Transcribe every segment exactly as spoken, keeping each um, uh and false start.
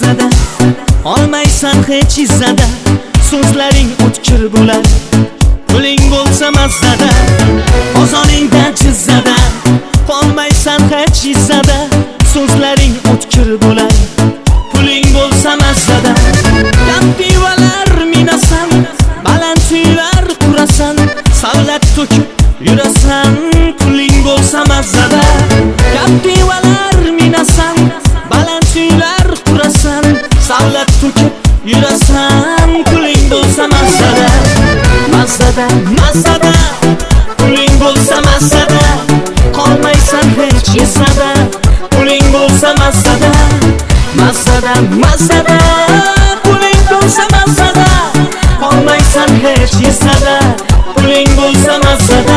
mazzada, olmaysan hech izzada. So'zlaring o'tkir bo'lar, puling bo'lsa mazzada, qozoningda jizzada. Olmaysan hech izzada, so'zlaring o'tkir bo'lar, puling bo'lsa mazzada. Kaptivalar minasan, baland uylar qurasan, savlat to'kib yurasan, puling bo'lsa mazzada. Kaptivalar minasan, baland uylar qurasan, savlat to'kib yurasan, puling bo'lsa mazzada. Mazzada, mazzada, puling bo'lsa mazzada, qolmaysan hech izzada, puling bo'lsa mazzada. Mazzada, mazzada, puling bo'lsa mazzada, qolmaysan hech izzada, puling bo'lsa mazzada.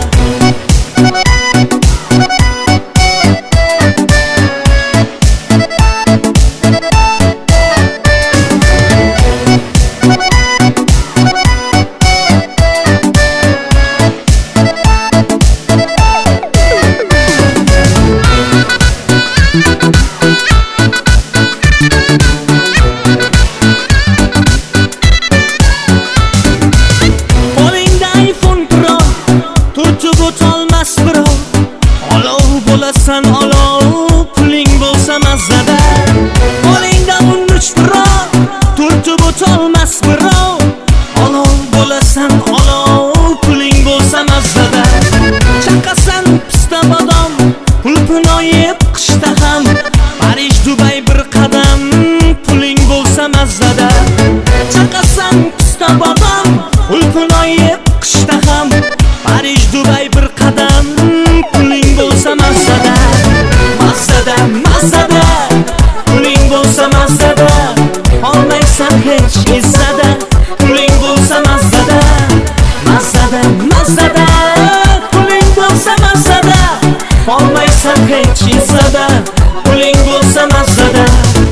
Turtib o'tolmas birov, olov bo'lasan olov, puling bo'lsa mazzada. Qo'lingda o'n uch birov, turtib o'tolmas birov, olov bo'lasan olov, puling bo'lsa mazzada. Chaqasan pista bodom, pulpini yeb qishda ham, Parij Dubay bir qadam, puling bo'lsa mazzada. Chaqasan pista bodom, pulpini yeb qishda ham, Parij Dubay bir qadam, puling bo'lsa mazzada. Mazzada, mazzada, puling bo'lsa mazzada, olmaysan hech izzada, puling bo'lsa mazzada. Mazzada, mazzada, puling bo'lsa mazzada, olmaysan hech izzada, puling bo'lsa mazzada.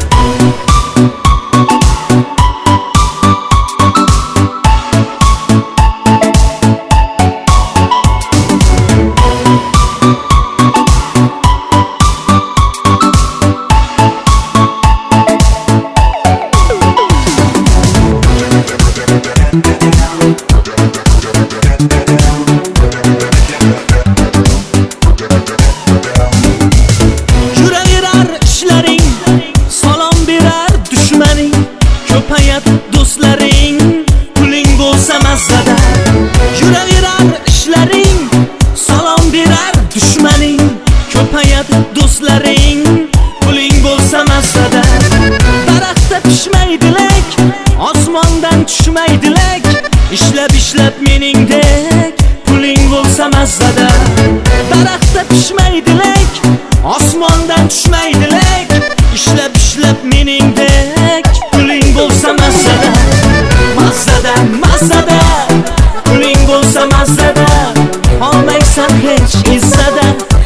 Yuraverar ishlaring, salom berar dushmaning, ko'payar do'stlaring, puling bo'lsa mazzada. Yuraverar ishlaring, salom berar dushmaning, ko'payar do'stlaring, puling bo'lsa mazzada. Daraxtda pishmaydilar, osmondan tushmaydilar, ishlab ishlab meningdek, puling bo'lsa mazzada. Daraxtda pishmaydilar, osmondan tushmaydilar, ishlab ishlab meningdek, puling bo'lsa mazzada. Mazzada, mazzada, puling bo'lsa mazzada, olmaysan hech izzada,